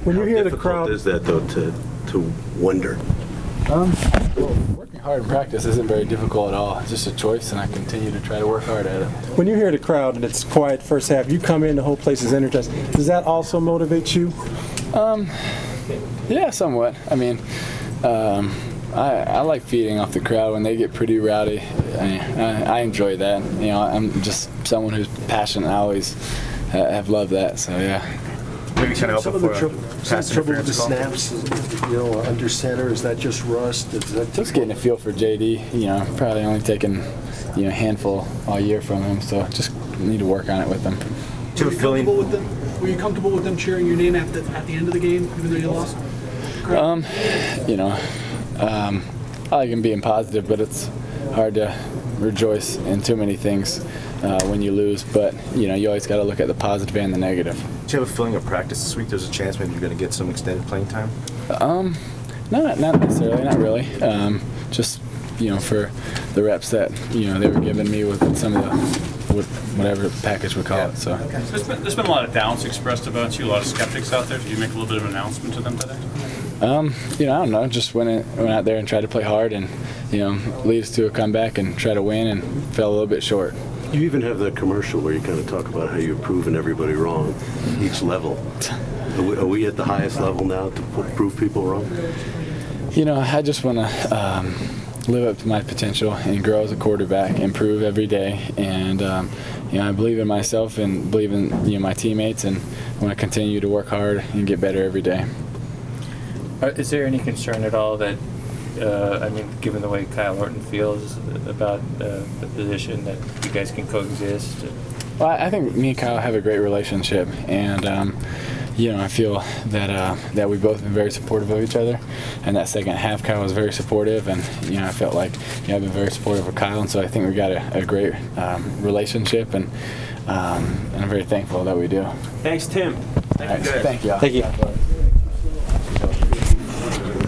When you hear the difficult crowd, is that though to wonder? Well, working hard in practice isn't very difficult at all. It's just a choice, and I continue to try to work hard at it. when you hear the crowd and it's quiet first half, you come in, the whole place is energized. Does that also motivate you? Yeah, somewhat. I mean, I like feeding off the crowd when they get pretty rowdy. I enjoy that. You know, I'm just someone who's passionate. I always have loved that. So yeah. Maybe kind of Some help of the before trouble with the snaps, under center, is that just rust? Is that Just getting a feel for JD. You know, probably only taken a handful all year from him. So just need to work on it with him. Were you comfortable with them cheering your name at the end of the game, even though you lost? I like him being positive, but it's hard to rejoice in too many things when you lose. But you always got to look at the positive and the negative. Do you have a feeling of practice this week? There's a chance maybe you're going to get some extended playing time? Not necessarily, not really. Just for the reps that they were giving me with some of the whatever package we call it. So there's been a lot of doubts expressed about you, a lot of skeptics out there. Did you make a little bit of an announcement to them today? I don't know. Just went out there and tried to play hard and lead us to a comeback and try to win, and fell a little bit short. You even have that commercial where you kind of talk about how you're proving everybody wrong, each level. Are we at the highest level now to prove people wrong? I just want to live up to my potential and grow as a quarterback, improve every day, and I believe in myself and believe in my teammates, and I want to continue to work hard and get better every day. Is there any concern at all that, given the way Kyle Orton feels about the position, that you guys can coexist? Well, I think me and Kyle have a great relationship, and I feel that we've both been very supportive of each other. And that second half, Kyle was very supportive, and I felt like I've been very supportive of Kyle, and so I think we got a great relationship, and I'm very thankful that we do. Thanks, Tim. Thank you. Thank you.